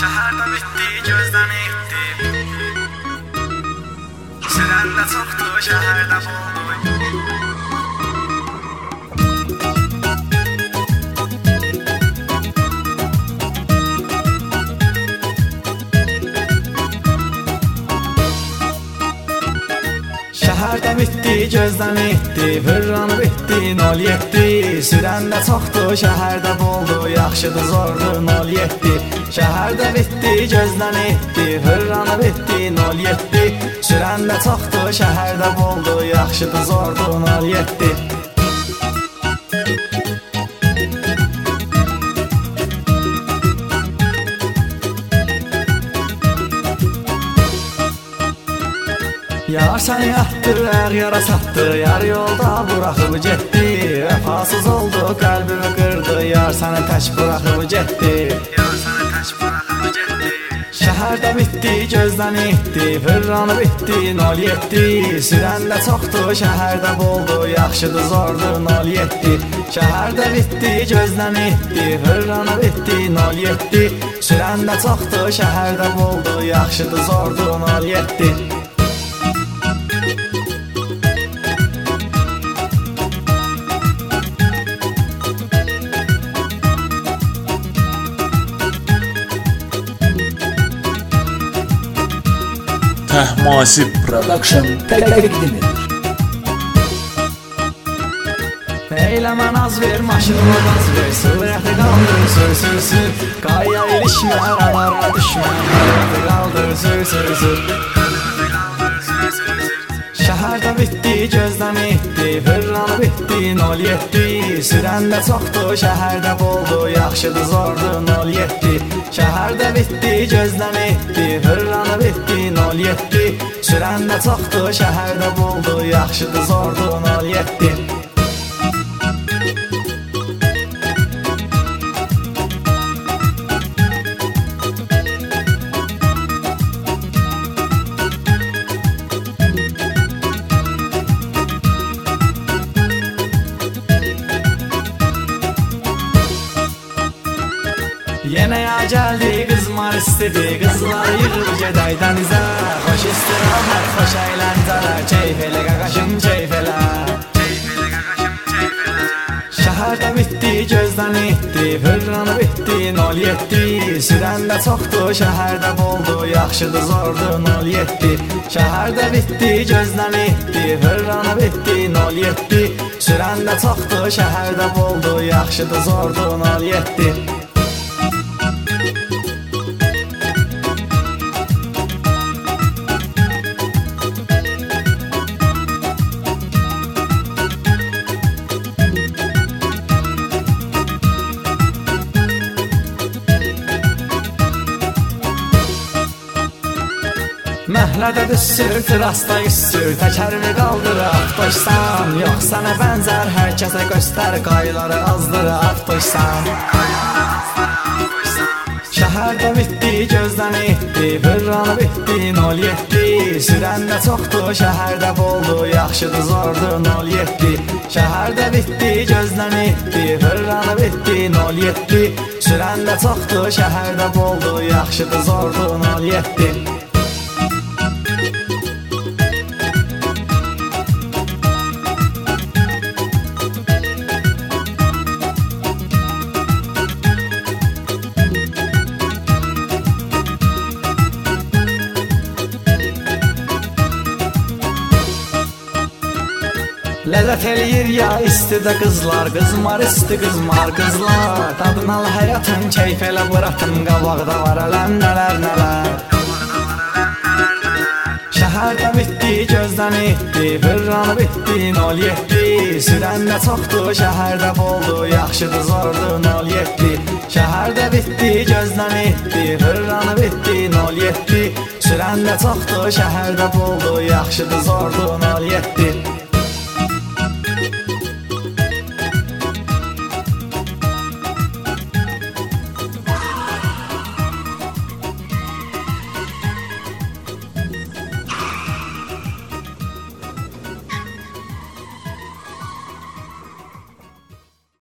Şəhərdə bitdi, gözdən etdi. Sürəndə çoxdu, şəhərdə boldu. Şəhərdə bitdi, gözdən etdi. Hırranı bitdi, 07. Sürəndə çoxdu, şəhərdə boldu. Yaxşıdır, zordur, 07. Şəhərdə bitdi, gözdən etdi. Hırranı bitdi, 07. Sürəndə çoxdu, şəhərdə boldu. Yaxşıdır, zordur, 07. Yar səni atdı, yara satdı. Yar yolda buraxıb getdi. Vəfasız oldu, qəlbimi qırdı. Yar səni tək buraxıb getdi. Şəhərdə bitdi, gözdən etdi. Hırranı bitdi, 07. Sürəndə çoxdu, şəhərdə boldu. Yaxşıdır, zordur, 07. Şəhərdə bitdi, gözdən etdi. Hırranı bitdi, 07. Sürəndə çoxdu, şəhərdə boldu. Yaxşıdır, zordur, 07. Təhmasib Production təqdim edir. Eyləmə naz ver, maşınıma gaz ver. Sürəti qaldır, sür. Qaya ilişmə, aralara düşmə. Sürəti qaldır, sür. Şəhərdə bitdi, gözdən etdi. Hırranı bitdi, 07. Sürəndə çoxdu, şəhərdə boldu. Yaxşıdır, zordur, 07. Şəhərdə bitdi, gözdən etdi. Hırranı bitdi, 07. Sürəndə çoxdu, şəhərdə boldu. Yaxşıdır, zordur, 07. Yenə ya gəldi, qızmar istedi. Qızlar yığıb gedək dənizə. Xoş istirahət, xoş əyləncələr. Keyf elə qaqaşım, keyf elə. Şəhərdə bitdi, gözdən etdi. Hırranı bitdi, 07. Sürəndə çoxdu, şəhərdə boldu. Yaxşıdır, zordur, 07. Şəhərdə bitdi, gözdən etdi. Hırranı bitdi, 07. Sürəndə çoxdu, şəhərdə boldu. Yaxşıdır, zordur, 07. Məhlədə düşsür, trasta üssür. Təkərimi qaldır, avtoşsan. Yox sənə bənzər, hər kəsə göstər. Qayları azdır, avtoşsan. Şəhərdə bitdi, gözdən etdi. Hırranı bitdi, 07. Sürəndə çoxdu, şəhərdə boldu. Yaxşıdır, zordur, 07. Şəhərdə bitdi, gözdən etdi. Hırranı bitdi, 07. Sürəndə çoxdu, şəhərdə boldu. Yaxşıdır, zordur, 07. Ləzzət eləyir ya istidə qızlar. Qızmar isti, qızmar qızlar. Dadın al həyatın, keyf elə bıratın. Qabaqda var ələm, nələr. Şəhərdə bitdi, gözdən etdi. Hırranı bitdi, 07. Sürəndə çoxdu, şəhərdə boldu. Yaxşıdır, zordur, 07. Şəhərdə bitdi, gözdən etdi. Hırranı bitdi, 07. Sürəndə çoxdu, şəhərdə boldu. Yaxşıdır, zordur, 07.